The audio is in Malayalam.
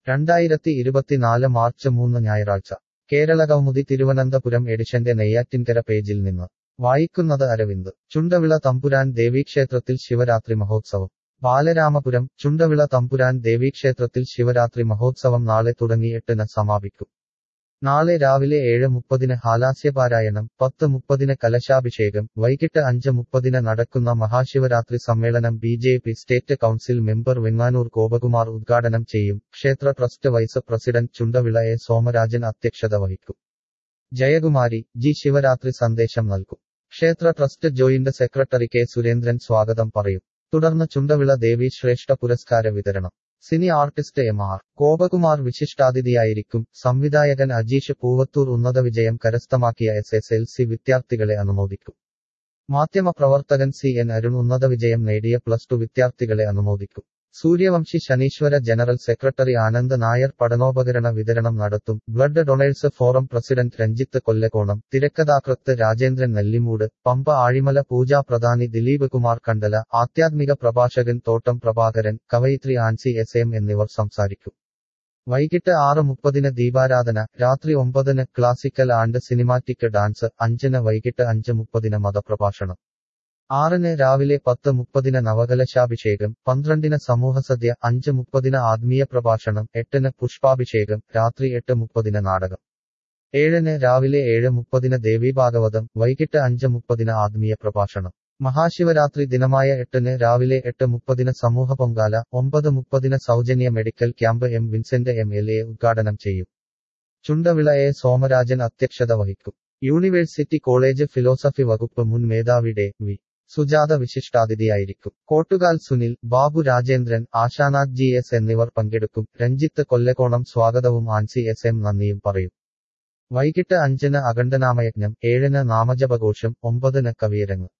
2024 മാർച്ച് 3 ഞായറാഴ്ച കേരളകൗമുദി തിരുവനന്തപുരം എഡിഷന്റെ നെയ്യാറ്റിൻകര പേജിൽ നിന്ന് വായിക്കുന്നത് അരവിന്ദ്. ചുണ്ടവിള തമ്പുരാൻ ദേവീക്ഷേത്രത്തിൽ ശിവരാത്രി മഹോത്സവം. ബാലരാമപുരം. ചുണ്ടവിള തമ്പുരാൻ ദേവീക്ഷേത്രത്തിൽ ശിവരാത്രി മഹോത്സവം നാളെ തുടങ്ങി 8-ന് സമാപിക്കും. നാളെ രാവിലെ 7:30-ന് ഹാലാസ്യപാരായണം, 10:30-ന് കലശാഭിഷേകം, വൈകിട്ട് 5:30-ന് നടക്കുന്ന മഹാശിവരാത്രി സമ്മേളനം BJP. State council member Venganoor Gopakumar ഉദ്ഘാടനം ചെയ്യും. ക്ഷേത്ര trust vice president Chundavila A. Somarajan അധ്യക്ഷത വഹിക്കും. ജയകുമാരി ജി ശിവരാത്രി സന്ദേശം നൽകും. ക്ഷേത്ര trust joint secretary K. Surendran സ്വാഗതം പറയും. തുടർന്ന് ചുണ്ടവിള ദേവി ശ്രേഷ്ഠ പുരസ്കാര വിതരണം. Cine artist M. R. Gopakumar വിശിഷ്ടാതിഥിയായിരിക്കും. സംവിധായകൻ അജീഷ് പൂവത്തൂർ ഉന്നത വിജയം കരസ്ഥമാക്കിയ SSLC വിദ്യാർത്ഥികളെ അനുമോദിക്കും. മാധ്യമപ്രവർത്തകൻ സി. എൻ. അരുൺ ഉന്നത വിജയം നേടിയ +2 വിദ്യാർത്ഥികളെ അനുമോദിക്കും. സൂര്യവംശി ശനീശ്വര ജനറൽ സെക്രട്ടറി ആനന്ദ് നായർ പഠനോപകരണ വിതരണം നടത്തും. Blood donors forum president Ranjith Kollakkonam, തിരക്കഥാകൃത്ത് രാജേന്ദ്രൻ നെല്ലിമൂട്, പമ്പ ആഴിമല പൂജാ പ്രധാനി ദിലീപ് കുമാർ കണ്ടല, ആധ്യാത്മിക പ്രഭാഷകൻ തോട്ടം പ്രഭാകരൻ, കവയിത്രി ആൻസി SM എന്നിവർ സംസാരിക്കും. വൈകിട്ട് 6:30-ന് ദീപാരാധന, രാത്രി 9-ന് ക്ലാസിക്കൽ ആൻഡ് സിനിമാറ്റിക് ഡാൻസ്, 5-ന് വൈകിട്ട് 5:30-ന് മതപ്രഭാഷണം. 6-ന് രാവിലെ 10:30-ന് നവകലശാഭിഷേകം, 12-ന് സമൂഹസദ്യ, 5:30-ന് ആത്മീയ പ്രഭാഷണം, 8-ന് പുഷ്പാഭിഷേകം, രാത്രി 8:30-ന് നാടകം. 7-ന് രാവിലെ 7:30-ന് ദേവീഭാഗവതം, വൈകിട്ട് 5:30-ന് ആത്മീയ പ്രഭാഷണം. മഹാശിവരാത്രി ദിനമായ 8-ന് രാവിലെ 8:30-ന് സമൂഹ പൊങ്കാല, 9:30-ന് സൗജന്യ medical camp M. Vincent MLA ഉദ്ഘാടനം ചെയ്യും. ചുണ്ടവിള എ. സോമരാജൻ അധ്യക്ഷത വഹിക്കും. യൂണിവേഴ്സിറ്റി കോളേജ് ഫിലോസഫി വകുപ്പ് മുൻ മേധാവി ഡെ. വി. സുജാത വിശിഷ്ടാതിഥിയായിരിക്കും. കോട്ടുകാൽ സുനിൽ, ബാബു രാജേന്ദ്രൻ, ആശാനാഥ് GS എന്നിവർ പങ്കെടുക്കും. രഞ്ജിത്ത് കൊല്ലക്കോണം സ്വാഗതവും ആൻസി SM നന്ദിയും പറയും. വൈകിട്ട് 5-ന് അഖണ്ഡനാമയജ്ഞം, 7-ന് നാമജപഘോഷം, 9-ന് കവിയരങ്ങ്.